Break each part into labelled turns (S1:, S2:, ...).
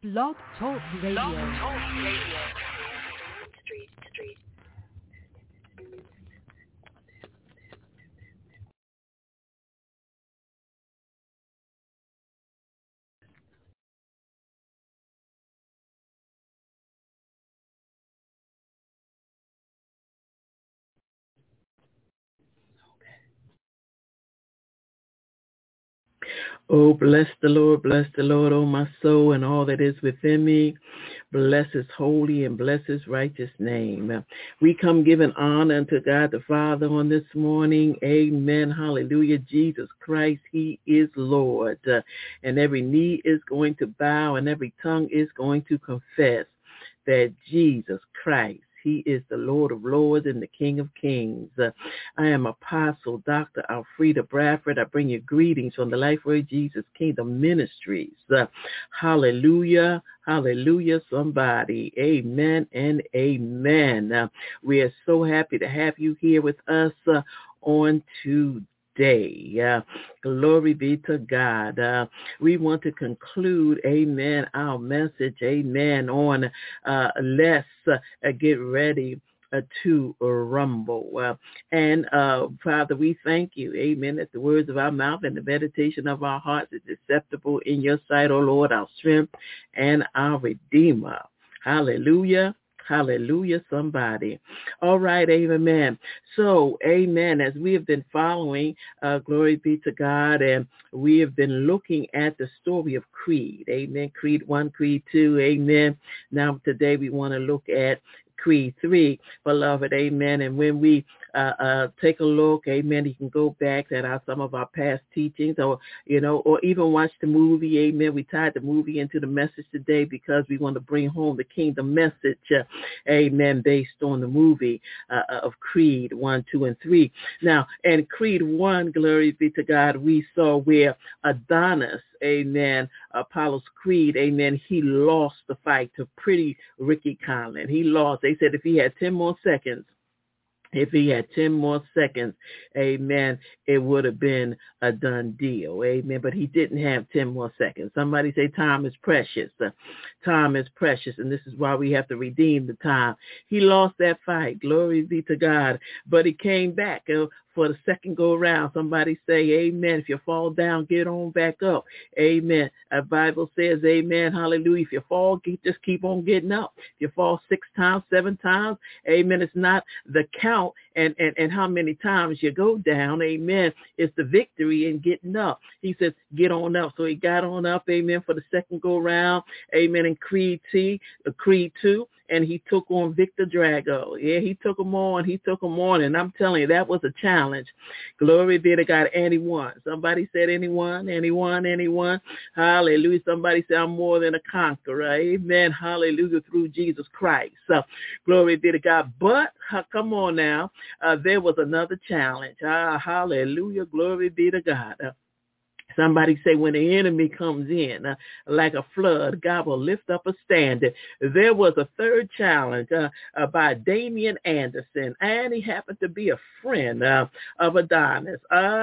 S1: Blog Talk Radio.
S2: Oh, bless the Lord, oh my soul, and all that is within me. Bless his holy and bless his righteous name. We come giving honor unto God the Father on this morning. Amen. Hallelujah. Jesus Christ, he is Lord. And every knee is going to bow and every tongue is going to confess that Jesus Christ, he is the Lord of Lords and the King of Kings. I am Apostle Dr. Alfreda Bradford. I bring you greetings from the Life Word Jesus Kingdom Ministries. Hallelujah. Hallelujah, somebody. Amen and amen. We are so happy to have you here with us on today. Glory be to God. We want to conclude, amen, our message, amen, on let's get ready to rumble. And Father, we thank you, amen, that the words of our mouth and the meditation of our hearts is acceptable in your sight, O Lord, our strength and our Redeemer. Hallelujah. Hallelujah, somebody. All right, amen. So, amen, as we have been following, glory be to God, and we have been looking at the story of Creed. Amen. Creed 1, Creed 2, amen. Now, today we want to look at Creed 3, beloved, amen. And when we take a look, amen, you can go back at some of our past teachings, or, or even watch the movie, amen. We tied the movie into the message today because we want to bring home the kingdom message, amen, based on the movie of Creed 1, 2, and 3. Now, in Creed 1, glory be to God, we saw where Adonis, amen, Apollo's Creed, amen, he lost the fight to Pretty Ricky Conlon. He lost. They said if he had 10 more seconds, amen, it would have been a done deal, amen. But he didn't have 10 more seconds. Somebody say time is precious. Time is precious, and this is why we have to redeem the time. He lost that fight. Glory be to God. But he came back for the second go around. Somebody say amen. If you fall down, get on back up. Amen. The Bible says amen. Hallelujah. If you fall, just keep on getting up. If you fall 6 times, 7 times, amen. It's not the count and how many times you go down. Amen. It's the victory in getting up. He says, get on up. So he got on up. Amen. For the second go around. Amen. In Creed 2. And he took on Victor Drago. Yeah, he took him on. And I'm telling you, that was a challenge. Glory be to God. And he won. Somebody said anyone. Hallelujah. Somebody said I'm more than a conqueror. Amen. Hallelujah. Through Jesus Christ. So, glory be to God. But, come on now, there was another challenge. Hallelujah. Glory be to God. Somebody say when the enemy comes in like a flood, God will lift up a standard. There was a third challenge by Damian Anderson, and he happened to be a friend of Adonis.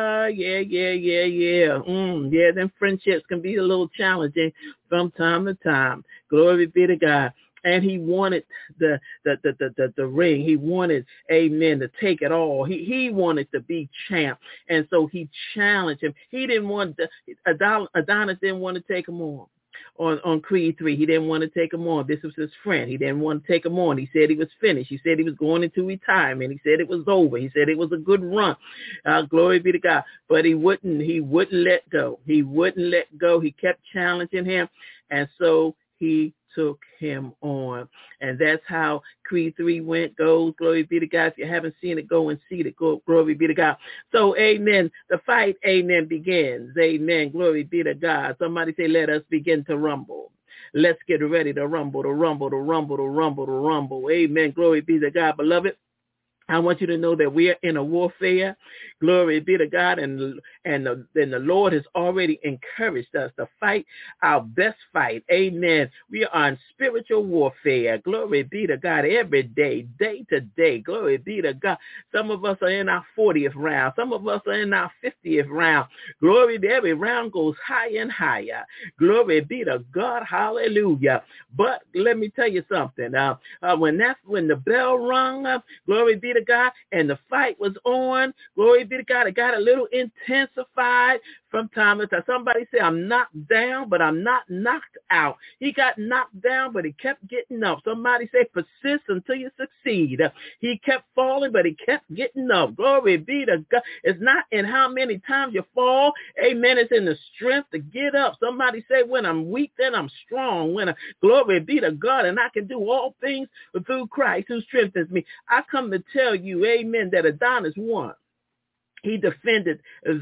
S2: Yeah, them friendships can be a little challenging from time to time. Glory be to God. And he wanted the ring. He wanted, amen, to take it all. He wanted to be champ. And so he challenged him. He didn't want Adonis didn't want to take him on Creed 3. He didn't want to take him on. This was his friend. He didn't want to take him on. He said he was finished. He said he was going into retirement. He said it was over. He said it was a good run. Glory be to God. But he wouldn't let go. He wouldn't let go. He kept challenging him. And so he took him on. And that's how Creed 3 goes. Glory be to God. If you haven't seen it, go and see it. Glory be to God. So, amen. The fight, amen, begins. Amen. Glory be to God. Somebody say, let us begin to rumble. Let's get ready to rumble, to rumble, to rumble, to rumble, to rumble. Amen. Glory be to God, beloved. I want you to know that we are in a warfare. Glory be to God. And the Lord has already encouraged us to fight our best fight. Amen. We are in spiritual warfare. Glory be to God every day, day to day. Glory be to God. Some of us are in our 40th round. Some of us are in our 50th round. Glory be, every round goes higher and higher. Glory be to God. Hallelujah. But let me tell you something. When the bell rung, glory be to God, and the fight was on, glory be to God, it got a little intensified from time to time. Somebody say, I'm knocked down, but I'm not knocked out. He got knocked down, but he kept getting up. Somebody say, persist until you succeed. He kept falling, but he kept getting up. Glory be to God. It's not in how many times you fall. Amen. It's in the strength to get up. Somebody say, when I'm weak, then I'm strong. Glory be to God, and I can do all things through Christ who strengthens me. I come to tell you, amen, that Adonis won. He defended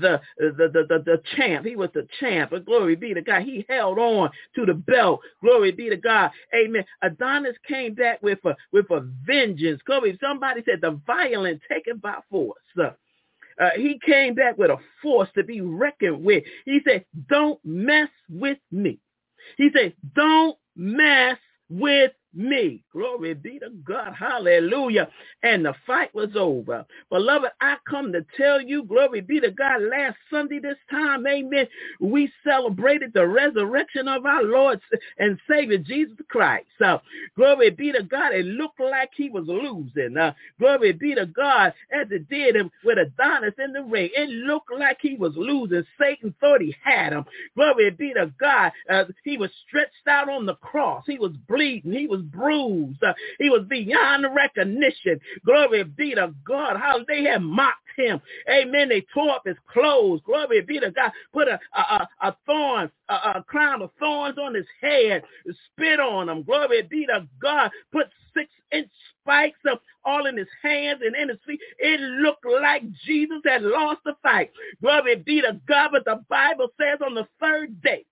S2: the champ. He was the champ. But glory be to God. He held on to the belt. Glory be to God. Amen. Adonis came back with a vengeance. Glory. Somebody said the violent taken by force. He came back with a force to be reckoned with. He said, don't mess with me. He said, don't mess with me. Glory be to God. Hallelujah. And the fight was over. Beloved, I come to tell you, glory be to God, last Sunday this time, amen, we celebrated the resurrection of our Lord and Savior Jesus Christ. Glory be to God. It looked like he was losing. Glory be to God, as it did him with Adonis in the ring. It looked like he was losing. Satan thought he had him. Glory be to God. He was stretched out on the cross. He was bleeding. He was bruised. He was beyond recognition. Glory be to God. How they had mocked him. Amen. They tore up his clothes. Glory be to God. Put a crown of thorns on his head. Spit on him. Glory be to God. Put 6-inch spikes up all in his hands and in his feet. It looked like Jesus had lost the fight. Glory be to God. But the Bible says on the third day,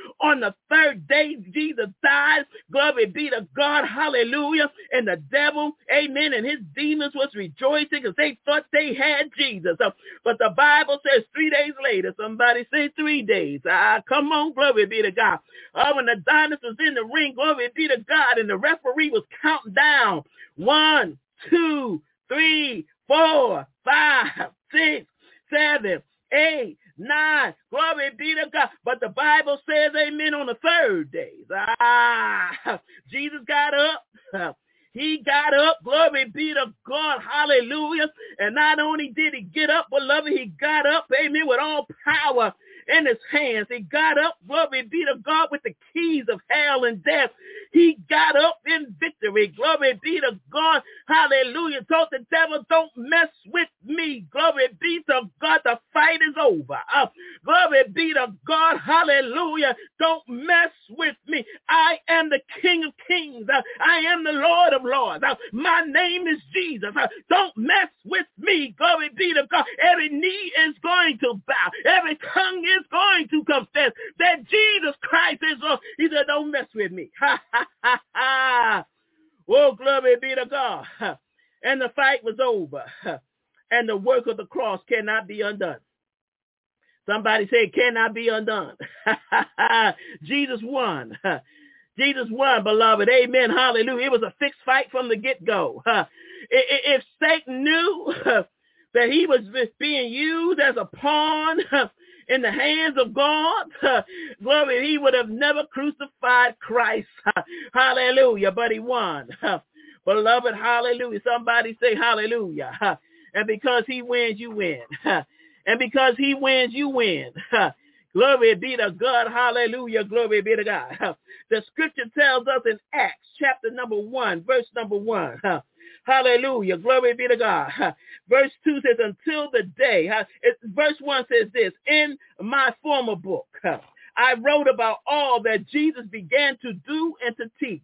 S2: Jesus died. Glory be to God. Hallelujah. And the devil, amen, and his demons was rejoicing because they thought they had Jesus. But the Bible says 3 days later, somebody say 3 days. Come on, glory be to God. When Adonis was in the ring, glory be to God, and the referee was counting down. 1, 2, 3, 4, 5, 6, 7, 8, 9. Glory be to God. But the Bible says, amen, on the third day. Jesus got up. He got up. Glory be to God. Hallelujah. And not only did he get up, beloved, he got up, amen, with all power in his hands. He got up, glory be to God, with the keys of hell and death. He got up in victory. Glory be to God. Hallelujah. Told the devil, don't mess with me. Glory be to God. The fight is over. Glory be to God. Hallelujah. Don't mess with me. I am the King of Kings. I am the Lord of Lords. My name is Jesus. Don't mess with me. Glory be to God. Every knee is going to bow. Every tongue is going to confess that Jesus Christ is Lord. He said, don't mess with me. Oh, glory be to God. And the fight was over. And the work of the cross cannot be undone. Somebody say it cannot be undone. Jesus won. Jesus won, beloved. Amen. Hallelujah. It was a fixed fight from the get-go. If Satan knew that he was being used as a pawn in the hands of God, glory, he would have never crucified Christ. Hallelujah. But he won. Beloved, hallelujah. Somebody say hallelujah. And because he wins, you win. And because he wins, you win. Glory be to God. Hallelujah. Glory be to God. The scripture tells us in Acts chapter number 1, verse number 1. Hallelujah. Glory be to God. Verse 2 says, until the day. Verse 1 says this, in my former book, I wrote about all that Jesus began to do and to teach,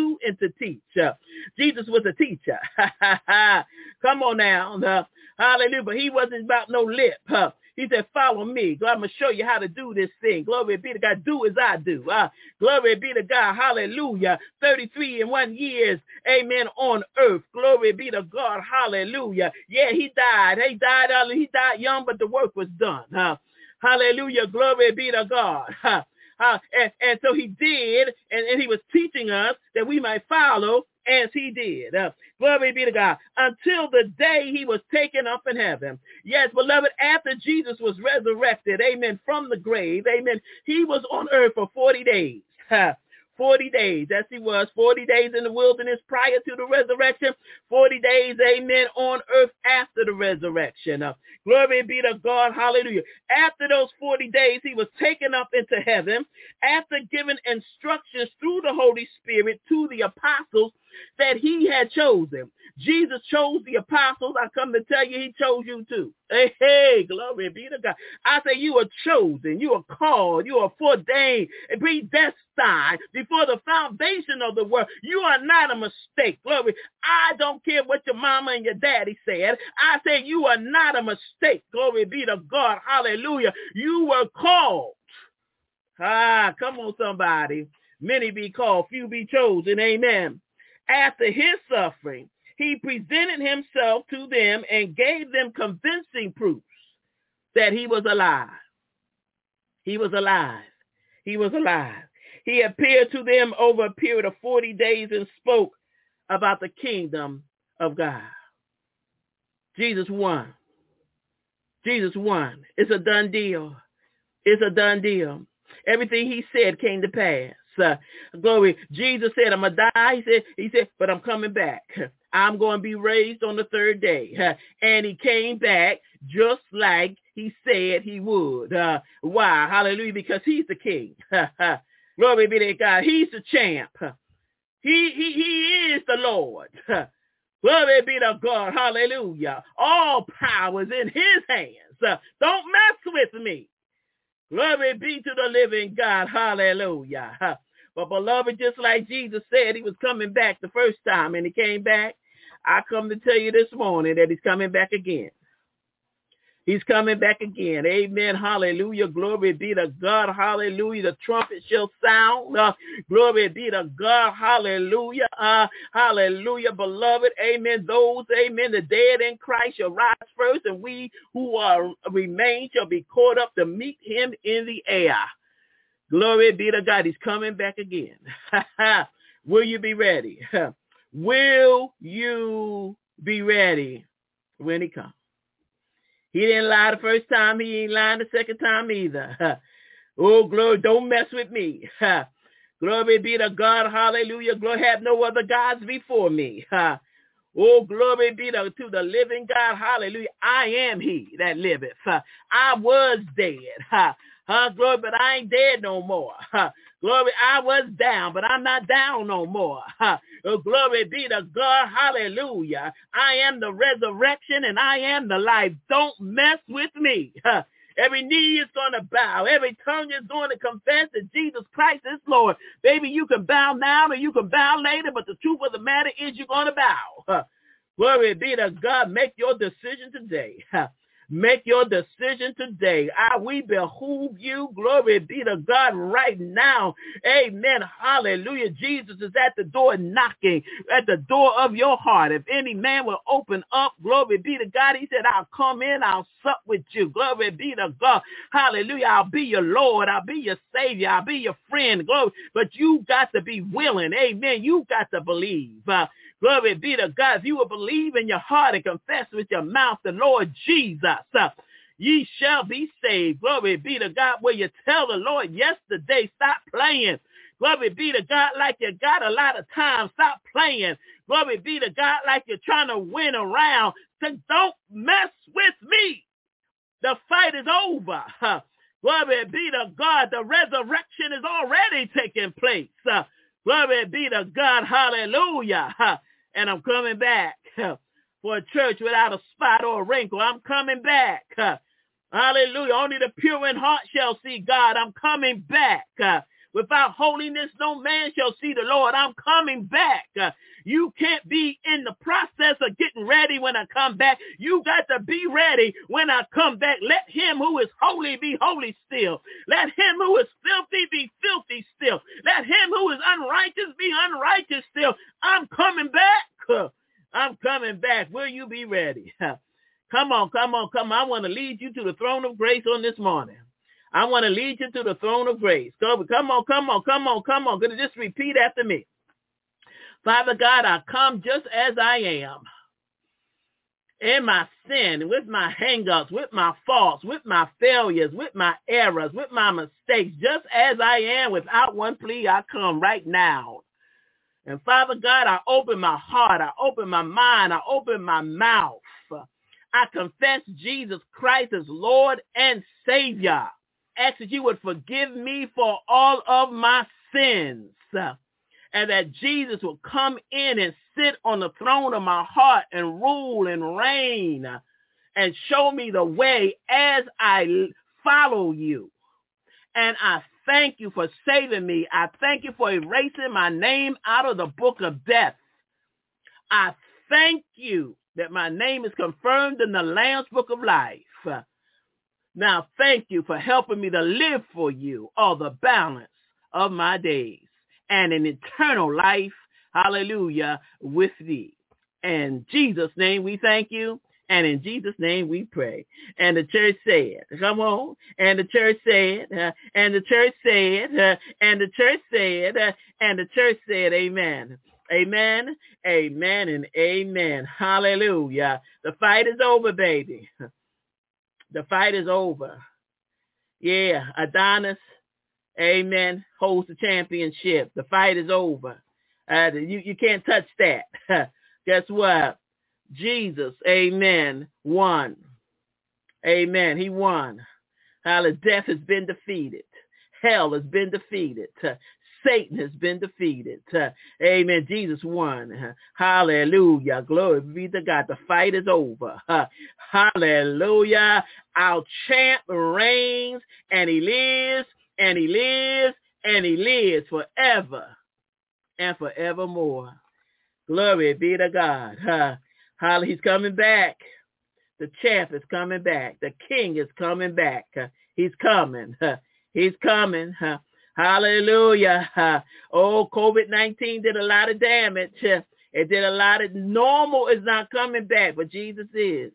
S2: Jesus was a teacher. Come on now. Hallelujah. But he wasn't about no lip. He said, follow me. God, I'm going to show you how to do this thing. Glory be to God. Do as I do. Glory be to God. Hallelujah. 33 and 1 years. Amen. On earth. Glory be to God. Hallelujah. Yeah, he died. He died young, but the work was done. Hallelujah. Glory be to God. And so he did, and he was teaching us that we might follow as he did. Glory be to God. Until the day he was taken up in heaven. Yes, beloved, after Jesus was resurrected, amen, from the grave, amen, he was on earth for 40 days. 40 days, as he was, 40 days in the wilderness prior to the resurrection, 40 days, amen, on earth after the resurrection. Glory be to God, hallelujah. After those 40 days, he was taken up into heaven after giving instructions through the Holy Spirit to the apostles that he had chosen. Jesus chose the apostles. I come to tell you, he chose you too. Hey, glory be to God. I say you are chosen, you are called, you are foreordained, and predestined before the foundation of the world. You are not a mistake. Glory. I don't care what your mama and your daddy said. I say you are not a mistake. Glory be to God. Hallelujah. You were called. Come on, somebody. Many be called, few be chosen. Amen. After his suffering, he presented himself to them and gave them convincing proofs that he was alive. He was alive. He was alive. He appeared to them over a period of 40 days and spoke about the kingdom of God. Jesus won. Jesus won. It's a done deal. It's a done deal. Everything he said came to pass. Glory. Jesus said, I'm going to die. He said, but I'm coming back. I'm going to be raised on the third day. And he came back just like he said he would. Why? Hallelujah. Because he's the king. Glory be to God. He's the champ. He is the Lord. Glory be to God. Hallelujah. All power is in his hands. Don't mess with me. Glory be to the living God. Hallelujah. But beloved, just like Jesus said he was coming back the first time and he came back, I come to tell you this morning that he's coming back again. He's coming back again. Amen. Hallelujah. Glory be to God. Hallelujah. The trumpet shall sound. Glory be to God. Hallelujah. Hallelujah. Beloved. Amen. Those, amen, the dead in Christ shall rise first, and we who are remain shall be caught up to meet him in the air. Glory be to God. He's coming back again. Will you be ready? Will you be ready when he comes? He didn't lie the first time. He ain't lying the second time either. Oh, glory. Don't mess with me. Glory be to God. Hallelujah. Glory. Have no other gods before me. Oh, glory be to the living God. Hallelujah. I am he that liveth. I was dead. Glory, but I ain't dead no more. Glory, I was down, but I'm not down no more. Glory be to God. Hallelujah. I am the resurrection and I am the life. Don't mess with me. Every knee is going to bow. Every tongue is going to confess that Jesus Christ is Lord. Baby, you can bow now or you can bow later, but the truth of the matter is you're going to bow. Glory be to God. Make your decision today. Make your decision today. We behoove you. Glory be to God right now. Amen. Hallelujah. Jesus is at the door knocking at the door of your heart. If any man will open up, glory be to God. He said, I'll come in. I'll sup with you. Glory be to God. Hallelujah. I'll be your Lord. I'll be your Savior. I'll be your friend. Glory. But you got to be willing. Amen. You got to believe. Glory be to God. If you will believe in your heart and confess with your mouth the Lord Jesus, ye shall be saved. Glory be to God. Where you tell the Lord yesterday, stop playing. Glory be to God like you got a lot of time. Stop playing. Glory be to God like you're trying to win around. So don't mess with me. The fight is over. Glory be to God. The resurrection is already taking place. Glory be to God. Hallelujah. And I'm coming back for a church without a spot or a wrinkle. I'm coming back. Hallelujah. Only the pure in heart shall see God. I'm coming back Without holiness, no man shall see the Lord. I'm coming back. You can't be in the process of getting ready when I come back. You got to be ready when I come back. Let him who is holy be holy still. Let him who is filthy be filthy still. Let him who is unrighteous be unrighteous still. I'm coming back. I'm coming back. Will you be ready? Come on, come on, come on. I want to lead you to the throne of grace on this morning. I want to lead you to the throne of grace. Come on, come on, come on, come on. Gonna just repeat after me. Father God, I come just as I am. In my sin, with my hang-ups, with my faults, with my failures, with my errors, with my mistakes, just as I am, without one plea, I come right now. And Father God, I open my heart, I open my mind, I open my mouth. I confess Jesus Christ as Lord and Savior. Ask that you would forgive me for all of my sins, and that Jesus will come in and sit on the throne of my heart and rule and reign and show me the way as I follow you. And I thank you for saving me. I thank you for erasing my name out of the book of death. I thank you that my name is confirmed in the Lamb's book of life. Now, thank you for helping me to live for you all the balance of my days and an eternal life, hallelujah, with thee. In Jesus' name we thank you, and in Jesus' name we pray. And the church said, come on, and the church said, and the church said, and the church said, and the church said, amen. Amen, amen, and amen. Hallelujah. The fight is over, baby. The fight is over. Yeah, Adonis, amen, holds the championship. The fight is over. You can't touch that. Guess what? Jesus, amen, won. Amen, he won. Hallelujah. Death has been defeated. Hell has been defeated. Satan has been defeated. Amen. Jesus won. Hallelujah. Glory be to God. The fight is over. Hallelujah. Our champ reigns, and he lives, and he lives, and he lives forever and forevermore. Glory be to God. Hallelujah. He's coming back. The champ is coming back. The king is coming back. He's coming. He's coming. Hallelujah. Oh, COVID-19 did a lot of damage. It did a lot of, normal is not coming back, but Jesus is.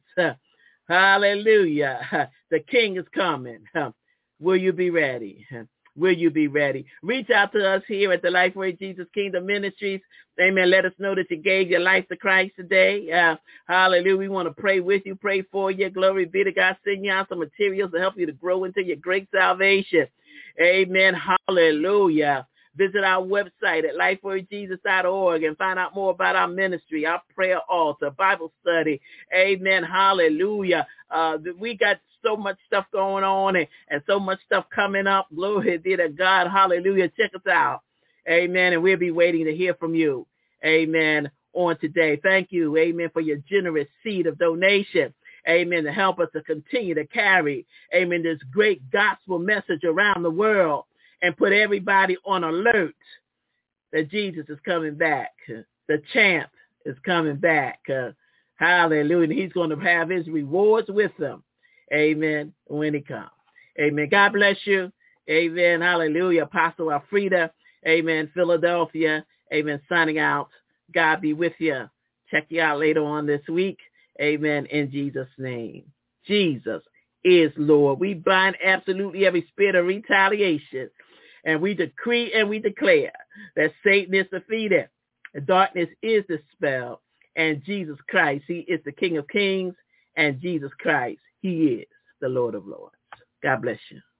S2: Hallelujah. The king is coming. Will you be ready? Will you be ready? Reach out to us here at the Lifeway Jesus Kingdom Ministries. Amen. Let us know that you gave your life to Christ today. Hallelujah. We want to pray with you, pray for you. Glory be to God. Send you out some materials to help you to grow into your great salvation. Amen. Hallelujah. Visit our website at lifewayjesus.org and find out more about our ministry, our prayer altar, Bible study. Amen. Hallelujah. We got so much stuff going on and so much stuff coming up. Glory be to God. Hallelujah. Check us out. Amen. And we'll be waiting to hear from you. Amen. On today. Thank you. Amen. For your generous seed of donation. Amen. To help us to continue to carry, amen, this great gospel message around the world and put everybody on alert that Jesus is coming back. The champ is coming back. Hallelujah. And he's going to have his rewards with him. Amen. When he comes. Amen. God bless you. Amen. Hallelujah. Apostle Alfreda. Amen. Philadelphia. Amen. Signing out. God be with you. Check you out later on this week. Amen. In Jesus' name. Jesus is Lord. We bind absolutely every spirit of retaliation. And we decree and we declare that Satan is defeated. Darkness is dispelled. And Jesus Christ, he is the King of Kings. And Jesus Christ, he is the Lord of Lords. God bless you.